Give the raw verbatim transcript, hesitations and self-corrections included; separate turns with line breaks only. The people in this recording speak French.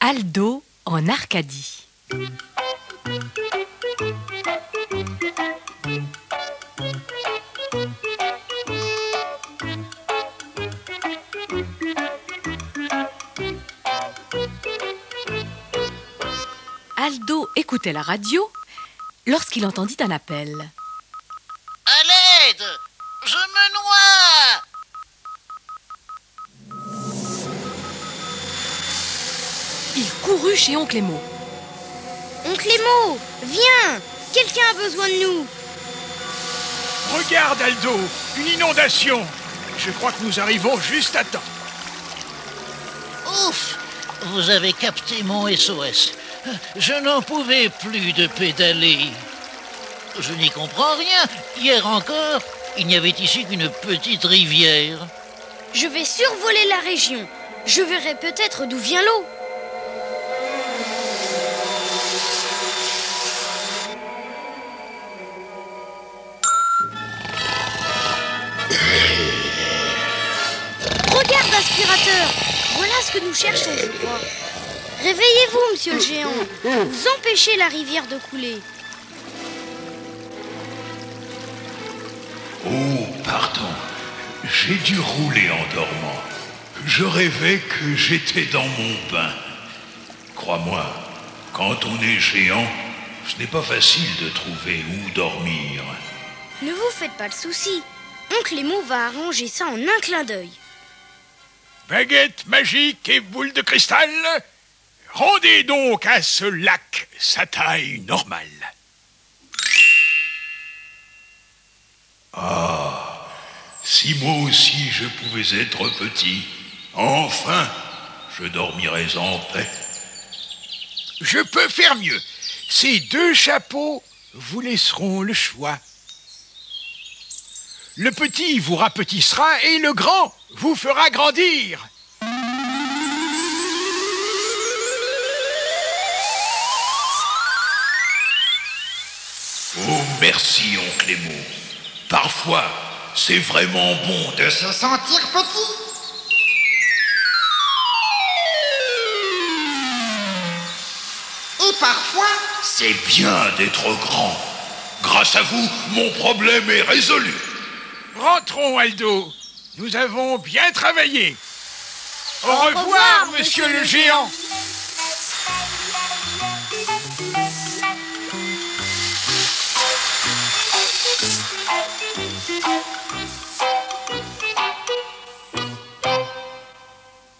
Aldo en Arcadie. Aldo écoutait la radio lorsqu'il entendit un appel.
À l'aide! Je me noie!
Il courut chez Oncle Emo.
Oncle Emo, viens! Quelqu'un a besoin de nous!
Regarde, Aldo, une inondation. Je crois que nous arrivons juste à temps.
Ouf! Vous avez capté mon S O S. Je n'en pouvais plus de pédaler. Je n'y comprends rien. Hier encore, il n'y avait ici qu'une petite rivière.
Je vais survoler la région. Je verrai peut-être d'où vient l'eau. Regarde, aspirateur. Voilà ce que nous cherchons, je crois. Réveillez-vous, monsieur le géant. Vous empêchez la rivière de couler.
Oh, pardon. J'ai dû rouler en dormant. Je rêvais que j'étais dans mon bain. Crois-moi, quand on est géant, ce n'est pas facile de trouver où dormir.
Ne vous faites pas de soucis. Oncle Emo va arranger ça en un clin d'œil.
Baguette magique et boule de cristal, rendez donc à ce lac sa taille normale.
Ah, si moi aussi je pouvais être petit, enfin, je dormirais en paix.
Je peux faire mieux. Ces deux chapeaux vous laisseront le choix. Le petit vous rapetissera et le grand vous fera grandir.
Oh, merci, oncle Emo. Parfois, c'est vraiment bon de se sentir petit.
Et parfois,
C'est bien d'être grand. Grâce à vous, mon problème est résolu.
Rentrons, Aldo. Nous avons bien travaillé. Au,
Au
revoir,
revoir,
monsieur
monsieur
le
le
géant.
géant.